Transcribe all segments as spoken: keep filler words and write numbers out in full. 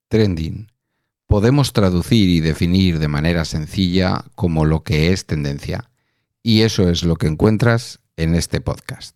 Trending. Podemos traducir y definir de manera sencilla como lo que es tendencia. Y eso es lo que encuentras en este podcast.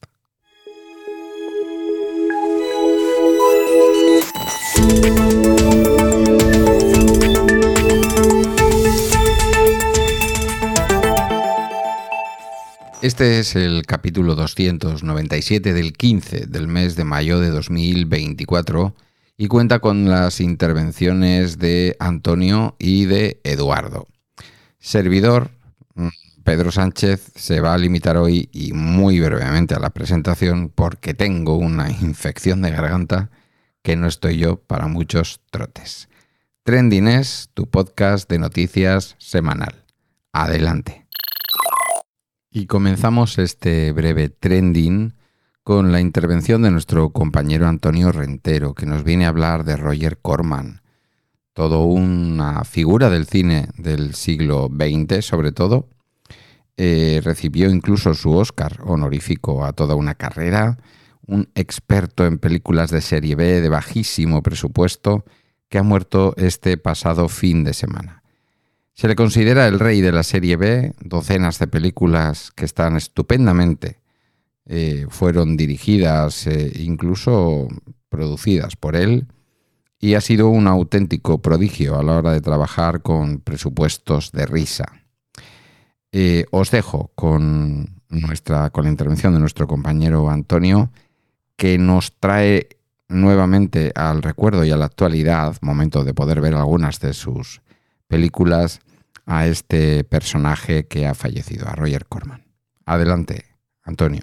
Este es el capítulo doscientos noventa y siete del quince del mes de mayo de dos mil veinticuatro y cuenta con las intervenciones de Antonio y de Eduardo. Servidor, Pedro Sánchez, se va a limitar hoy y muy brevemente a la presentación porque tengo una infección de garganta que no estoy yo para muchos trotes. Trending es tu podcast de noticias semanal. Adelante. Y comenzamos este breve trending con la intervención de nuestro compañero Antonio Rentero, que nos viene a hablar de Roger Corman, todo una figura del cine del siglo veinte, sobre todo. Eh, recibió incluso su Oscar honorífico a toda una carrera, un experto en películas de serie B de bajísimo presupuesto que ha muerto este pasado fin de semana. Se le considera el rey de la serie B, docenas de películas que están estupendamente, eh, fueron dirigidas e eh, incluso producidas por él, y ha sido un auténtico prodigio a la hora de trabajar con presupuestos de risa. Eh, os dejo con, nuestra, con la intervención de nuestro compañero Antonio, que nos trae nuevamente al recuerdo y a la actualidad, momento de poder ver algunas de sus películas, a este personaje que ha fallecido, a Roger Corman. Adelante, Antonio.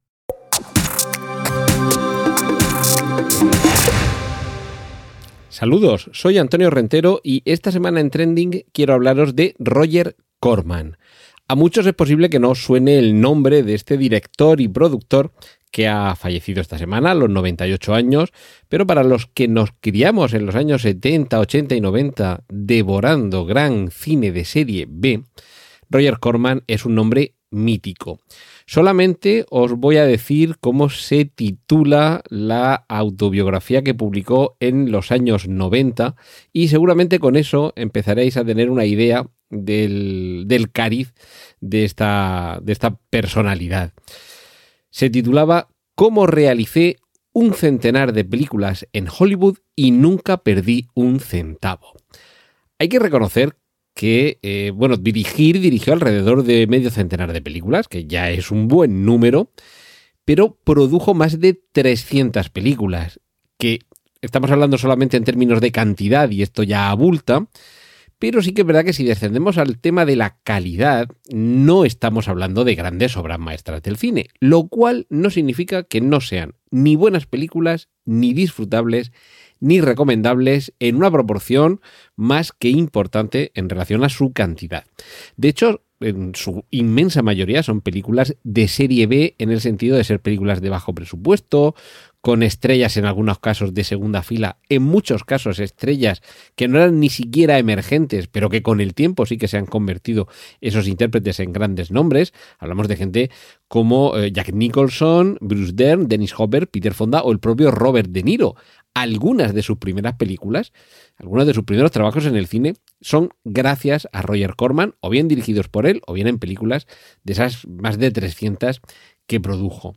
Saludos, soy Antonio Rentero y esta semana en Trending quiero hablaros de Roger Corman. A muchos es posible que no os suene el nombre de este director y productor que ha fallecido esta semana a los noventa y ocho años, pero para los que nos criamos en los años setenta, ochenta y noventa devorando gran cine de serie B, Roger Corman es un nombre mítico. Solamente os voy a decir cómo se titula la autobiografía que publicó en los años noventa y seguramente con eso empezaréis a tener una idea del, del cariz de esta, de esta personalidad. Se titulaba «Cómo realicé un centenar de películas en Hollywood y nunca perdí un centavo». Hay que reconocer que, eh, bueno, dirigir, dirigió alrededor de medio centenar de películas, que ya es un buen número, pero produjo más de trescientas películas, que estamos hablando solamente en términos de cantidad y esto ya abulta, pero sí que es verdad que si descendemos al tema de la calidad, no estamos hablando de grandes obras maestras del cine, lo cual no significa que no sean ni buenas películas, ni disfrutables, ni recomendables en una proporción más que importante en relación a su cantidad. De hecho, en su inmensa mayoría son películas de serie B en el sentido de ser películas de bajo presupuesto, con estrellas en algunos casos de segunda fila, en muchos casos estrellas que no eran ni siquiera emergentes, pero que con el tiempo sí que se han convertido esos intérpretes en grandes nombres. Hablamos de gente como Jack Nicholson, Bruce Dern, Dennis Hopper, Peter Fonda o el propio Robert De Niro. Algunas de sus primeras películas, algunos de sus primeros trabajos en el cine son gracias a Roger Corman, o bien dirigidos por él, o bien en películas de esas más de trescientas que produjo.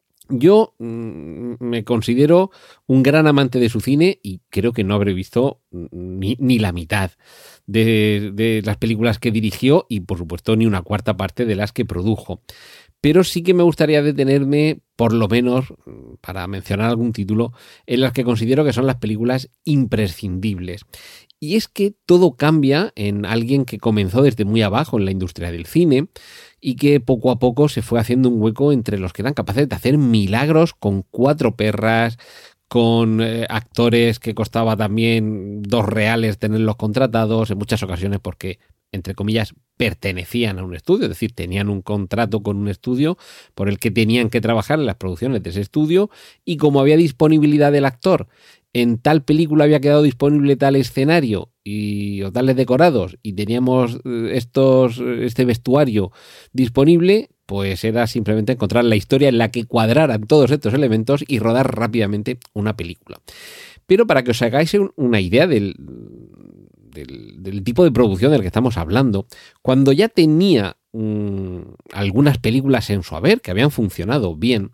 Yo mmm, me considero un gran amante de su cine y creo que no habré visto ni, ni la mitad de, de las películas que dirigió y, por supuesto, ni una cuarta parte de las que produjo. Pero sí que me gustaría detenerme, por lo menos, para mencionar algún título, en las que considero que son las películas imprescindibles. Y es que todo cambia en alguien que comenzó desde muy abajo en la industria del cine y que poco a poco se fue haciendo un hueco entre los que eran capaces de hacer milagros con cuatro perras, con eh, actores que costaba también dos reales tenerlos contratados, en muchas ocasiones porque, entre comillas, pertenecían a un estudio, es decir, tenían un contrato con un estudio por el que tenían que trabajar en las producciones de ese estudio, y como había disponibilidad del actor, en tal película había quedado disponible tal escenario y o tales decorados y teníamos estos este vestuario disponible, pues era simplemente encontrar la historia en la que cuadraran todos estos elementos y rodar rápidamente una película. Pero para que os hagáis una idea del, del, del tipo de producción del que estamos hablando, cuando ya tenía mmm, algunas películas en su haber que habían funcionado bien,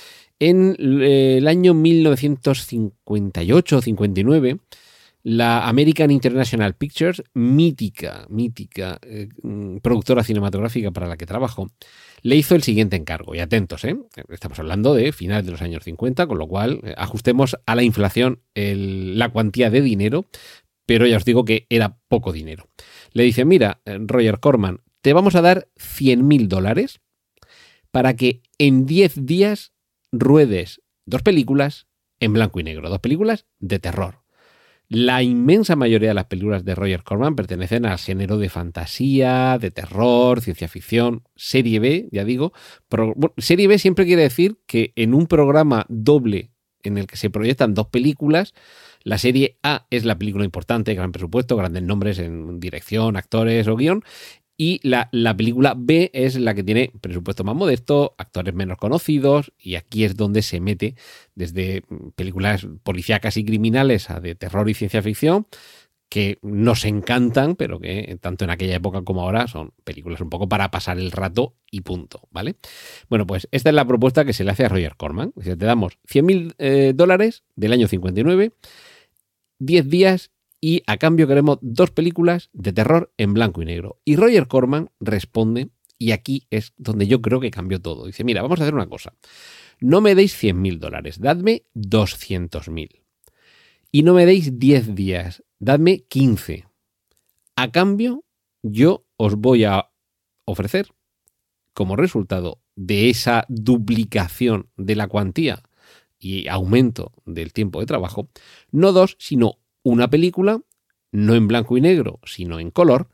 en el año mil novecientos cincuenta y ocho o cincuenta y nueve, la American International Pictures, mítica, mítica eh, productora cinematográfica para la que trabajo, le hizo el siguiente encargo. Y atentos, ¿eh? Estamos hablando de finales de los años cincuenta, con lo cual eh, ajustemos a la inflación el, la cuantía de dinero, pero ya os digo que era poco dinero. Le dice, mira, Roger Corman, te vamos a dar cien mil dólares para que en diez días ruedes dos películas en blanco y negro, dos películas de terror. La inmensa mayoría de las películas de Roger Corman pertenecen al género de fantasía, de terror, ciencia ficción, serie B, ya digo. Pero, bueno, serie B siempre quiere decir que en un programa doble en el que se proyectan dos películas, la serie A es la película importante, gran presupuesto, grandes nombres en dirección, actores o guión, y la, la película B es la que tiene presupuesto más modesto, actores menos conocidos, y aquí es donde se mete desde películas policíacas y criminales a de terror y ciencia ficción, que nos encantan, pero que tanto en aquella época como ahora son películas un poco para pasar el rato y punto, ¿vale? Bueno, pues esta es la propuesta que se le hace a Roger Corman. Te damos cien mil eh, dólares del año cincuenta y nueve, diez días, y a cambio queremos dos películas de terror en blanco y negro. Y Roger Corman responde, y aquí es donde yo creo que cambió todo. Dice, mira, vamos a hacer una cosa. No me deis cien mil dólares, dadme doscientos mil. Y no me deis diez días, dadme quince. A cambio, yo os voy a ofrecer, como resultado de esa duplicación de la cuantía y aumento del tiempo de trabajo, no dos, sino una película, no en blanco y negro, sino en color,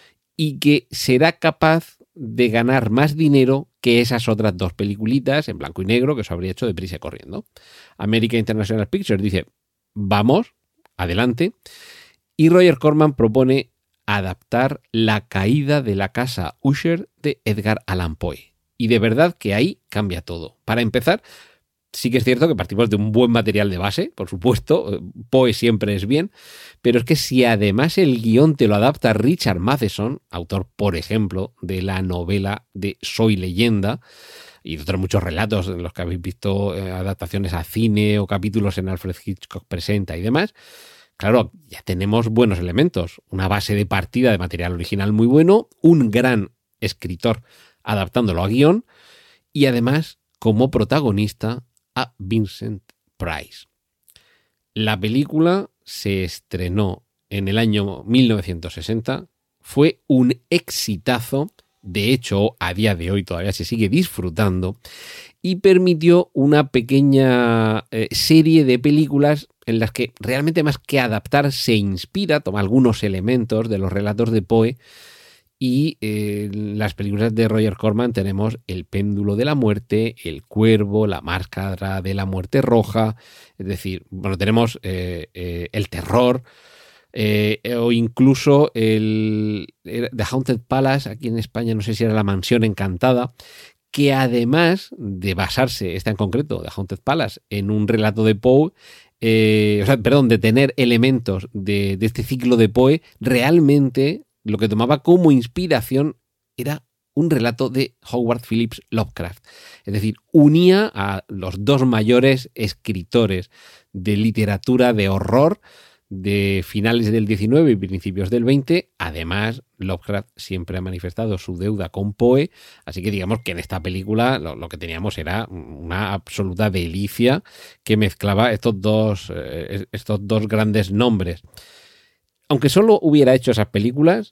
y que será capaz de ganar más dinero que esas otras dos peliculitas en blanco y negro que os habría hecho deprisa y corriendo. American International Pictures dice, vamos, adelante, y Roger Corman propone adaptar La caída de la casa Usher de Edgar Allan Poe. Y de verdad que ahí cambia todo. Para empezar, sí que es cierto que partimos de un buen material de base, por supuesto, Poe siempre es bien, pero es que si además el guión te lo adapta Richard Matheson, autor, por ejemplo, de la novela de Soy Leyenda, y de otros muchos relatos en los que habéis visto eh, adaptaciones a cine o capítulos en Alfred Hitchcock Presenta y demás, claro, ya tenemos buenos elementos, una base de partida de material original muy bueno, un gran escritor adaptándolo a guión, y además como protagonista a Vincent Price. La película se estrenó en el año mil novecientos sesenta, fue un exitazo, de hecho a día de hoy todavía se sigue disfrutando, y permitió una pequeña eh, serie de películas en las que realmente más que adaptar se inspira, toma algunos elementos de los relatos de Poe. Y eh, en las películas de Roger Corman tenemos El péndulo de la muerte, El cuervo, La máscara de la muerte roja, es decir, bueno, tenemos eh, eh, El terror, eh, o incluso el, el The Haunted Palace, aquí en España no sé si era La mansión encantada, que además de basarse, esta en concreto, The Haunted Palace, en un relato de Poe, eh, o sea, perdón, de tener elementos de, de este ciclo de Poe, realmente lo que tomaba como inspiración era un relato de Howard Phillips Lovecraft. Es decir, unía a los dos mayores escritores de literatura de horror de finales del diecinueve y principios del veinte. Además, Lovecraft siempre ha manifestado su deuda con Poe, así que digamos que en esta película lo, lo que teníamos era una absoluta delicia que mezclaba estos dos, eh, estos dos grandes nombres. Aunque solo hubiera hecho esas películas,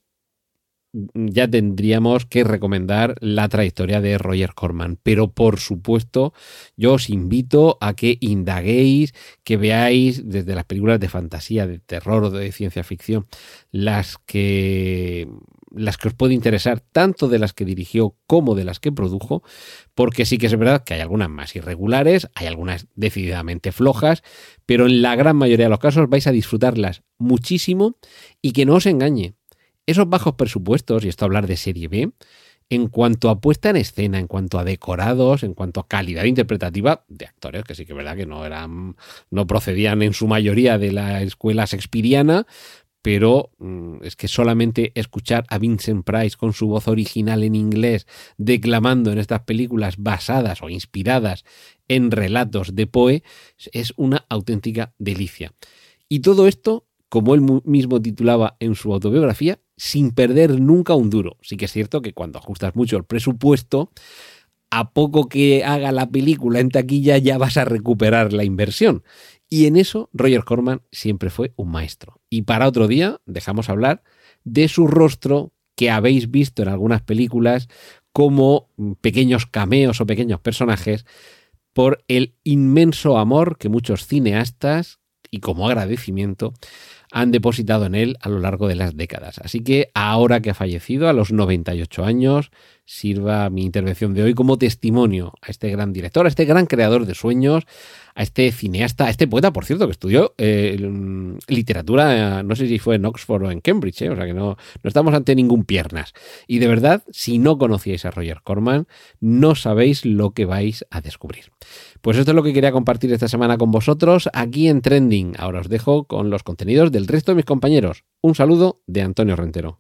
ya tendríamos que recomendar la trayectoria de Roger Corman. Pero por supuesto, yo os invito a que indaguéis, que veáis desde las películas de fantasía, de terror o de ciencia ficción, las que, las que os puede interesar, tanto de las que dirigió como de las que produjo, porque sí que es verdad que hay algunas más irregulares, hay algunas decididamente flojas, pero en la gran mayoría de los casos vais a disfrutarlas muchísimo. Y que no os engañe, esos bajos presupuestos, y esto hablar de serie B, en cuanto a puesta en escena, en cuanto a decorados, en cuanto a calidad interpretativa de actores, que sí que es verdad que no eran, no procedían en su mayoría de la escuela shakespeariana, pero mmm, es que solamente escuchar a Vincent Price con su voz original en inglés declamando en estas películas basadas o inspiradas en relatos de Poe es una auténtica delicia. Y todo esto, como él mismo titulaba en su autobiografía, sin perder nunca un duro. Sí que es cierto que cuando ajustas mucho el presupuesto, a poco que haga la película en taquilla ya vas a recuperar la inversión. Y en eso Roger Corman siempre fue un maestro. Y para otro día dejamos hablar de su rostro que habéis visto en algunas películas como pequeños cameos o pequeños personajes por el inmenso amor que muchos cineastas, y como agradecimiento, han depositado en él a lo largo de las décadas. Así que ahora que ha fallecido a los noventa y ocho años, sirva mi intervención de hoy como testimonio a este gran director, a este gran creador de sueños, a este cineasta, a este poeta, por cierto, que estudió eh, literatura, no sé si fue en Oxford o en Cambridge, eh, o sea que no, no estamos ante ningún piernas. Y de verdad, si no conocíais a Roger Corman, no sabéis lo que vais a descubrir. Pues esto es lo que quería compartir esta semana con vosotros aquí en Trending. Ahora os dejo con los contenidos del resto de mis compañeros. Un saludo de Antonio Rentero.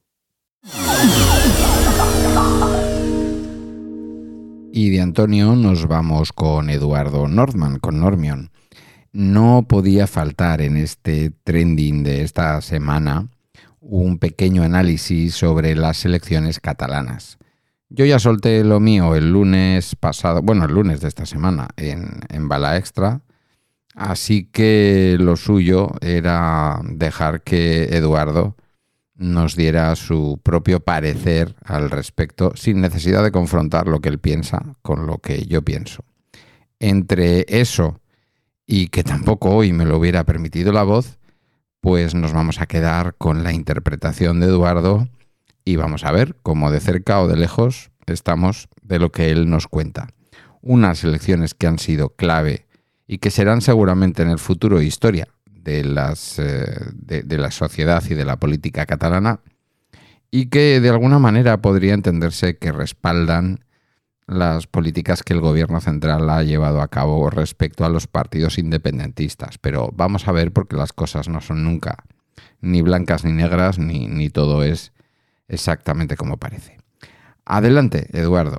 Y de Antonio nos vamos con Eduardo Nordman, con Normion. No podía faltar en este trending de esta semana un pequeño análisis sobre las elecciones catalanas. Yo ya solté lo mío el lunes pasado, bueno, el lunes de esta semana en, en Bala Extra, así que lo suyo era dejar que Eduardo nos diera su propio parecer al respecto, sin necesidad de confrontar lo que él piensa con lo que yo pienso. Entre eso y que tampoco hoy me lo hubiera permitido la voz, pues nos vamos a quedar con la interpretación de Eduardo y vamos a ver cómo de cerca o de lejos estamos de lo que él nos cuenta. Unas elecciones que han sido clave y que serán seguramente en el futuro historia de, las, eh, de, de la sociedad y de la política catalana, y que de alguna manera podría entenderse que respaldan las políticas que el gobierno central ha llevado a cabo respecto a los partidos independentistas. Pero vamos a ver, porque las cosas no son nunca ni blancas ni negras, ni, ni todo es exactamente como parece. Adelante, Eduardo.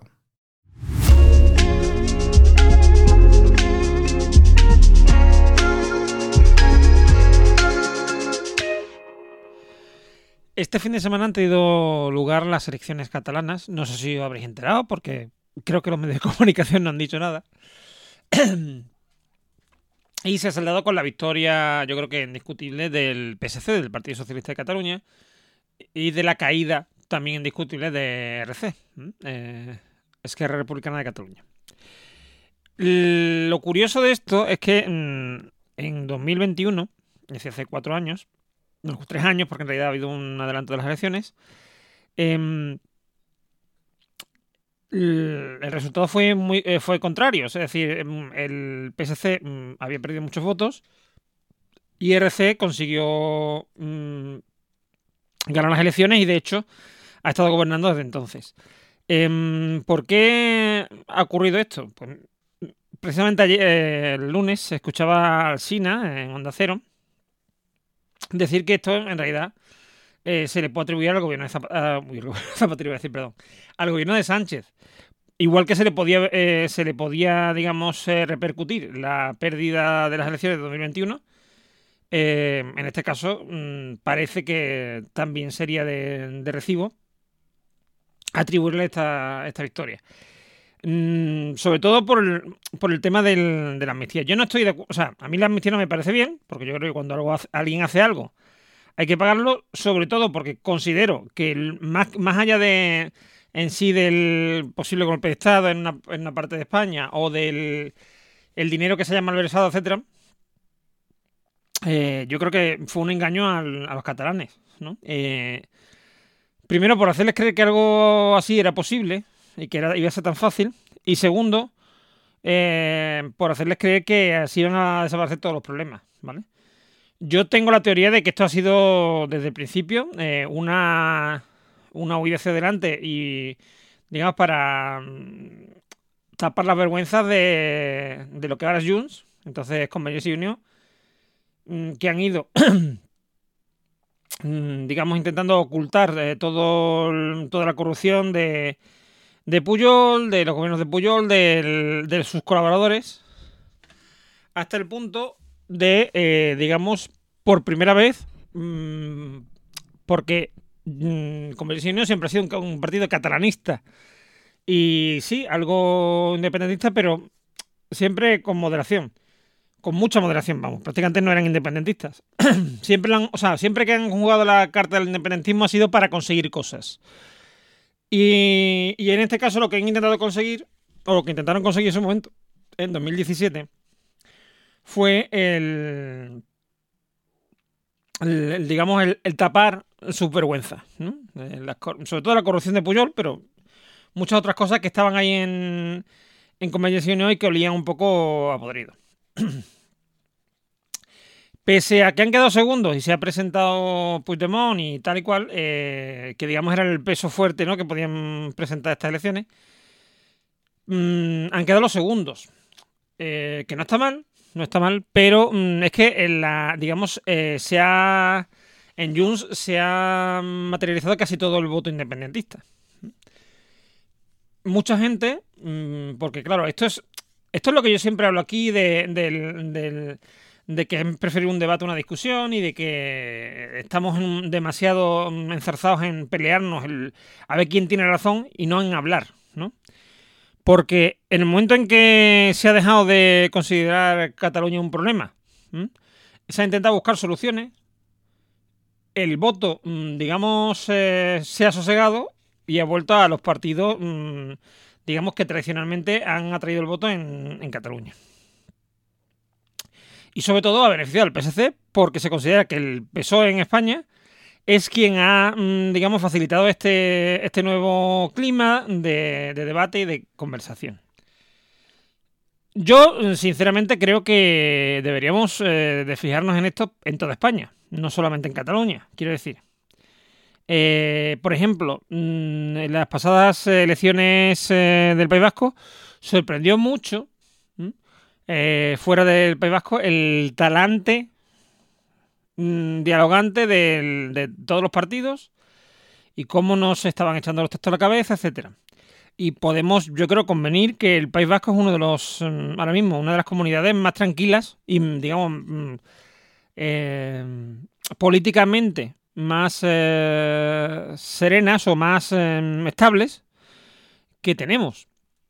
Este fin de semana han tenido lugar las elecciones catalanas. No sé si os habréis enterado, porque creo que los medios de comunicación no han dicho nada. Y se ha saldado con la victoria, yo creo que indiscutible, del P S C, del Partido Socialista de Cataluña, y de la caída también indiscutible de R C, eh, Esquerra Republicana de Cataluña. Lo curioso de esto es que mmm, en dos mil veintiuno, es decir, hace cuatro años, no, tres años, porque en realidad ha habido un adelanto de las elecciones, eh, el resultado fue muy eh, fue contrario. Es decir, el P S C mm, había perdido muchos votos y R C consiguió mm, ganar las elecciones y, de hecho, ha estado gobernando desde entonces. Eh, ¿Por qué ha ocurrido esto? Pues precisamente ayer, eh, el lunes, se escuchaba a Alsina en Onda Cero decir que esto en realidad eh, se le puede atribuir al gobierno de Zapatero, uh, Zapatero, decir, perdón, al gobierno de Sánchez. Igual que se le podía, eh, se le podía, digamos, eh, repercutir la pérdida de las elecciones de dos mil veintiuno. Eh, en este caso, mmm, parece que también sería de, de recibo atribuirle esta, esta victoria. Mm, sobre todo por el, por el tema del, de la amnistía. Yo no estoy de acuerdo, o sea, a mí la amnistía no me parece bien, porque yo creo que cuando algo hace, alguien hace algo, hay que pagarlo, sobre todo porque considero que el, más, más allá de en sí del posible golpe de Estado en una, en una parte de España, o del el dinero que se haya malversado, etcétera, eh, yo creo que fue un engaño al, a los catalanes, ¿no? Eh, primero, por hacerles creer que algo así era posible y que era, iba a ser tan fácil. Y segundo, eh, por hacerles creer que así iban a desaparecer todos los problemas, ¿vale? Yo tengo la teoría de que esto ha sido desde el principio eh, una, una huida hacia adelante y digamos, para mm, tapar las vergüenzas de, de lo que ahora es Junts, entonces Convergència i Unió, mm, que han ido, mm, digamos, intentando ocultar eh, todo, el- toda la corrupción de, de Pujol, de los gobiernos de Pujol, del- de sus colaboradores, hasta el punto de, eh, digamos, por primera vez, mm, porque mm, Convergència i Unió siempre ha sido un, un partido catalanista y sí, algo independentista, pero siempre con moderación, con mucha moderación, vamos, prácticamente no eran independentistas. Siempre, lo han- o sea, siempre que han jugado la carta del independentismo ha sido para conseguir cosas. Y, y en este caso lo que han intentado conseguir, o lo que intentaron conseguir en su momento, en dos mil diecisiete, fue el, el- el, digamos, el, el tapar sus vergüenzas, ¿no? Eh, las cor- sobre todo la corrupción de Pujol, pero muchas otras cosas que estaban ahí en, en Convergència i Unió y que olían un poco a podrido. Pese a que han quedado segundos y se ha presentado Puigdemont y tal y cual, eh, que digamos era el peso fuerte, ¿no?, que podían presentar estas elecciones, mm, han quedado los segundos. Eh, que no está mal, no está mal, pero mm, es que en la, digamos, eh, se ha, en Junts se ha materializado casi todo el voto independentista. Mucha gente, mm, porque claro, esto es, esto es lo que yo siempre hablo aquí de, del, del- de que es preferir un debate a una discusión y de que estamos en- demasiado enzarzados en pelearnos, el- a ver quién tiene razón y no en hablar, ¿no? Porque en el momento en que se ha dejado de considerar Cataluña un problema, ¿m? Se ha intentado buscar soluciones, el voto, mm, digamos, eh, se ha sosegado y ha vuelto a los partidos, mm, digamos, que tradicionalmente han atraído el voto en, en Cataluña. Y sobre todo ha beneficiado al P S C porque se considera que el P S O E en España es quien ha, mm, digamos, facilitado este, este nuevo clima de, de debate y de conversación. Yo, sinceramente, creo que deberíamos eh, de fijarnos en esto en toda España, no solamente en Cataluña, quiero decir. Eh, por ejemplo, mm, en las pasadas elecciones eh, del País Vasco sorprendió mucho, ¿m? Eh, fuera del País Vasco, el talante mm, dialogante del- de todos los partidos y cómo nos estaban echando los textos a la cabeza, etcétera. Y podemos, yo creo, convenir que el País Vasco es uno de los, mm, ahora mismo, una de las comunidades más tranquilas y, mm, digamos, mm, eh, políticamente más eh, serenas o más eh, estables que tenemos.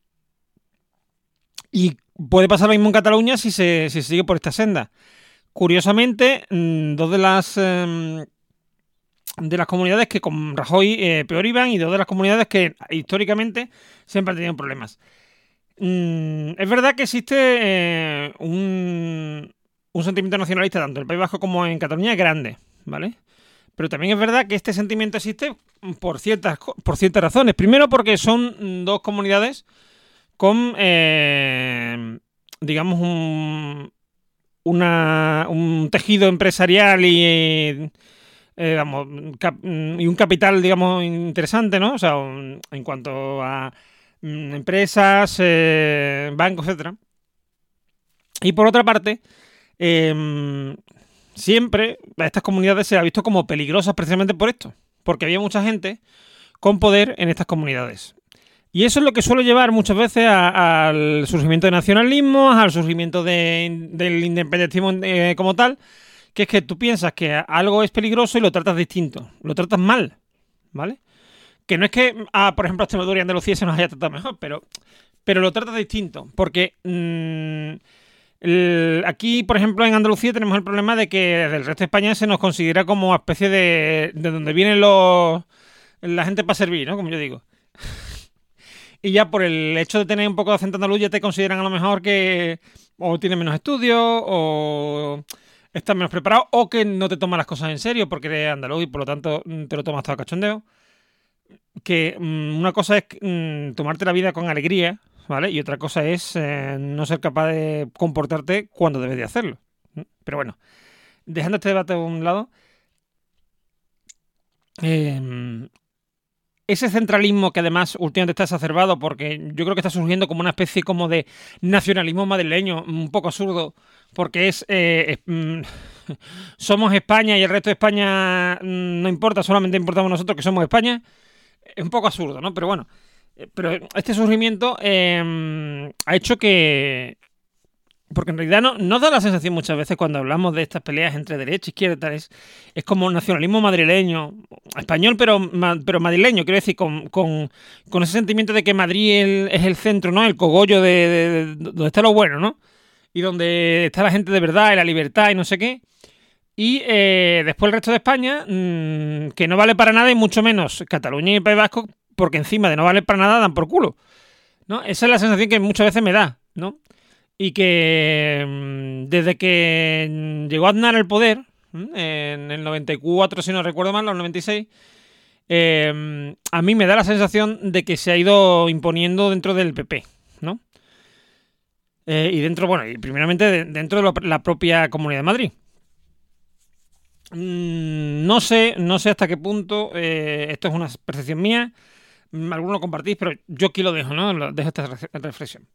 Y puede pasar lo mismo en Cataluña si se, si se sigue por esta senda. Curiosamente, mm, dos de las eh, de las comunidades que con Rajoy eh, peor iban y dos de las comunidades que históricamente siempre han tenido problemas. Mm, es verdad que existe eh, un, un sentimiento nacionalista tanto en el País Vasco como en Cataluña grande, ¿vale? Pero también es verdad que este sentimiento existe por ciertas, co- por ciertas razones. Primero porque son mm, dos comunidades con, eh, digamos, un, una- un tejido empresarial y, eh, vamos, cap- y un capital, digamos, interesante, ¿no? O sea, un- en cuanto a mm, empresas, eh, bancos, etcétera. Y por otra parte, eh, siempre a estas comunidades se ha visto como peligrosas precisamente por esto, porque había mucha gente con poder en estas comunidades. Y eso es lo que suele llevar muchas veces a- al surgimiento de nacionalismos, al surgimiento de- del independentismo eh, como tal, que es que tú piensas que algo es peligroso y lo tratas distinto, lo tratas mal, ¿vale? Que no es que, ah, por ejemplo, Extremadura y Andalucía se nos haya tratado mejor, pero, pero lo tratas distinto, porque mm, el- aquí, por ejemplo, en Andalucía tenemos el problema de que del resto de España se nos considera como especie de, de donde vienen los la gente para servir, ¿no? Como yo digo. Y ya por el hecho de tener un poco de acento andaluz ya te consideran a lo mejor que o tienes menos estudios o estás menos preparado o que no te tomas las cosas en serio porque eres andaluz y por lo tanto mm, te lo tomas todo a cachondeo. Que mm, una cosa es mm, tomarte la vida con alegría, ¿vale? Y otra cosa es eh, no ser capaz de comportarte cuando debes de hacerlo. ¿Mm? Pero bueno, dejando este debate a un lado, eh, ese centralismo que además últimamente está exacerbado, porque yo creo que está surgiendo como una especie como de nacionalismo madrileño, un poco absurdo, porque es... Eh, es mm, somos España y el resto de España mm, no importa, solamente importamos nosotros que somos España. Es un poco absurdo, ¿no? Pero bueno, pero este surgimiento eh, ha hecho que... Porque en realidad no, nos da la sensación muchas veces cuando hablamos de estas peleas entre derecha, izquierda, tal, es, es como nacionalismo madrileño, español, pero, pero madrileño, quiero decir, con, con, con ese sentimiento de que Madrid el, es el centro, ¿no? El cogollo de, de, de, de donde está lo bueno, ¿no? Y donde está la gente de verdad y la libertad y no sé qué. Y eh, después el resto de España, mmm, que no vale para nada y mucho menos Cataluña y el País Vasco, porque encima de no valer para nada dan por culo, ¿no? Esa es la sensación que muchas veces me da, ¿no? Y que desde que llegó Aznar al poder, en el noventa y cuatro, si no recuerdo mal, los noventa y seis, eh, a mí me da la sensación de que se ha ido imponiendo dentro del P P, ¿no? Eh, y dentro, bueno, y primeramente de, dentro de lo, la propia Comunidad de Madrid. Mm, no sé, no sé hasta qué punto, eh, esto es una percepción mía, algunos lo compartís, pero yo aquí lo dejo, ¿no? Lo dejo esta reflexión.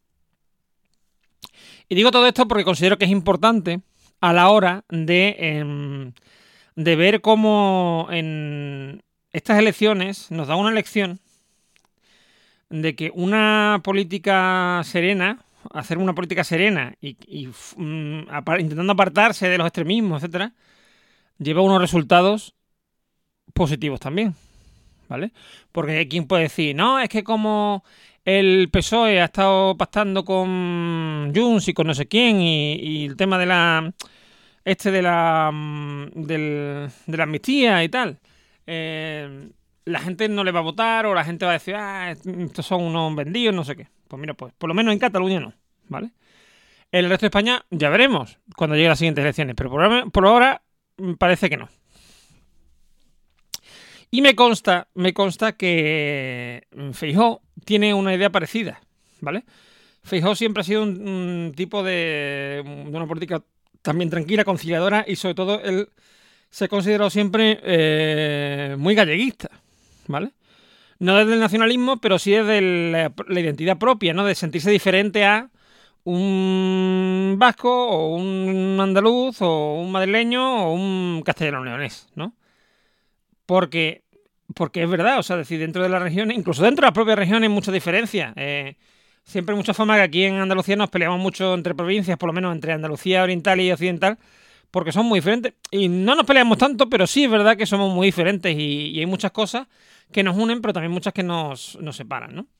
Y digo todo esto porque considero que es importante a la hora de, eh, de ver cómo en estas elecciones nos da una lección de que una política serena, hacer una política serena y, y um, apar, intentando apartarse de los extremismos, etcétera, lleva unos resultados positivos también, ¿vale? Porque hay quien puede decir, no, es que como... el P S O E ha estado pactando con Junts y con no sé quién y, y el tema de la este de la del, de la amnistía y tal, eh, la gente no le va a votar o la gente va a decir, ah, estos son unos vendidos, no sé qué. Pues mira, pues por lo menos en Cataluña no, ¿vale? En el resto de España ya veremos cuando lleguen las siguientes elecciones, pero por, por ahora parece que no. Y me consta, me consta que Feijóo tiene una idea parecida, ¿vale? Feijóo siempre ha sido un, un tipo de, de una política también tranquila, conciliadora y sobre todo él se ha considerado siempre eh, muy galleguista, ¿vale? No desde el nacionalismo, pero sí desde la, la identidad propia, ¿no? De sentirse diferente a un vasco o un andaluz o un madrileño o un castellano-leonés, ¿no? Porque, porque es verdad, o sea, decir, dentro de las regiones, incluso dentro de las propias regiones hay mucha diferencia. Eh, siempre hay mucha fama que aquí en Andalucía nos peleamos mucho entre provincias, por lo menos entre Andalucía oriental y occidental, porque son muy diferentes. Y no nos peleamos tanto, pero sí es verdad que somos muy diferentes y, y hay muchas cosas que nos unen, pero también muchas que nos, nos separan, ¿no?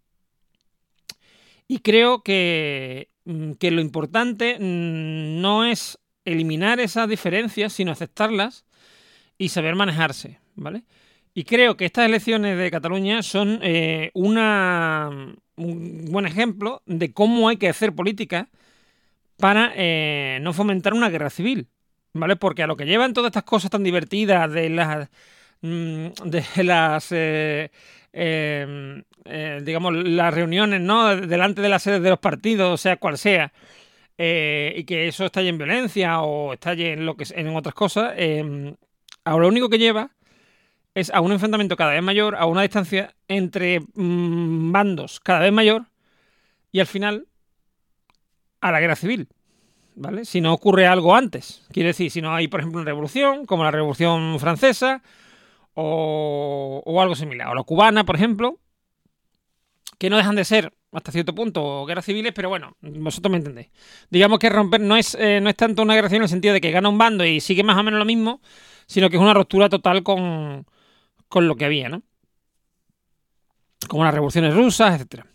Y creo que, que lo importante no es eliminar esas diferencias, sino aceptarlas y saber manejarse, ¿vale? Y creo que estas elecciones de Cataluña son eh, una, un buen ejemplo de cómo hay que hacer política para eh, no fomentar una guerra civil, ¿vale? Porque a lo que llevan todas estas cosas tan divertidas de las, de las eh, eh, eh, digamos, las reuniones, ¿no? Delante de las sedes de los partidos, sea cual sea, eh, y que eso estalle en violencia o estalle en, lo que, en otras cosas, eh, ahora lo único que lleva es a un enfrentamiento cada vez mayor, a una distancia entre mmm, bandos cada vez mayor y al final a la guerra civil, ¿vale? Si no ocurre algo antes. Quiere decir, si no hay, por ejemplo, una revolución, como la Revolución Francesa o, o algo similar, o la cubana, por ejemplo, que no dejan de ser hasta cierto punto guerras civiles, pero bueno, vosotros me entendéis. Digamos que romper no es, eh, no es tanto una guerra civil en el sentido de que gana un bando y sigue más o menos lo mismo, sino que es una ruptura total con, con lo que había, ¿no? Como las revoluciones rusas, etcétera.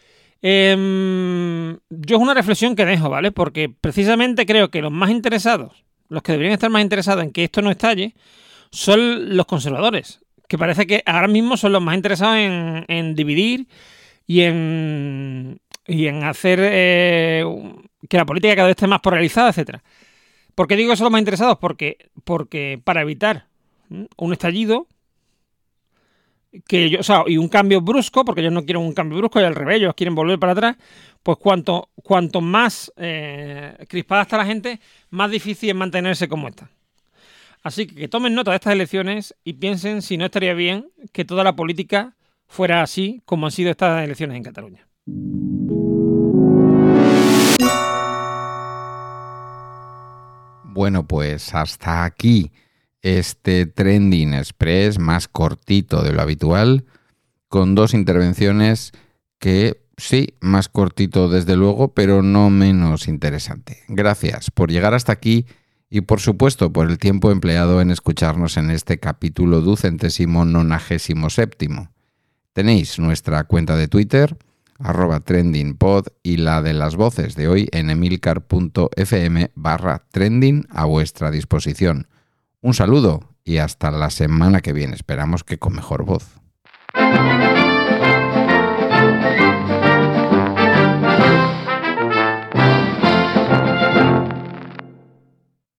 Eh, yo es una reflexión que dejo, ¿vale? Porque precisamente creo que los más interesados, los que deberían estar más interesados en que esto no estalle, son los conservadores, que parece que ahora mismo son los más interesados en, en dividir y en, y en hacer eh, que la política cada vez esté más polarizada, etcétera. ¿Por qué digo que son los más interesados? Porque, porque para evitar un estallido que yo, o sea, y un cambio brusco, porque ellos no quieren un cambio brusco y al revés, ellos quieren volver para atrás, pues cuanto, cuanto más eh, crispada está la gente, más difícil es mantenerse como está. Así que que tomen nota de estas elecciones y piensen si no estaría bien que toda la política fuera así como han sido estas elecciones en Cataluña. Bueno, pues hasta aquí este Trending Express más cortito de lo habitual, con dos intervenciones que sí, más cortito desde luego, pero no menos interesante. Gracias por llegar hasta aquí y por supuesto por el tiempo empleado en escucharnos en este capítulo ducentésimo nonagésimo séptimo. Tenéis nuestra cuenta de Twitter, arroba trendingpod, y la de las voces de hoy en emilcar.fm barra trending a vuestra disposición. Un saludo y hasta la semana que viene. Esperamos que con mejor voz.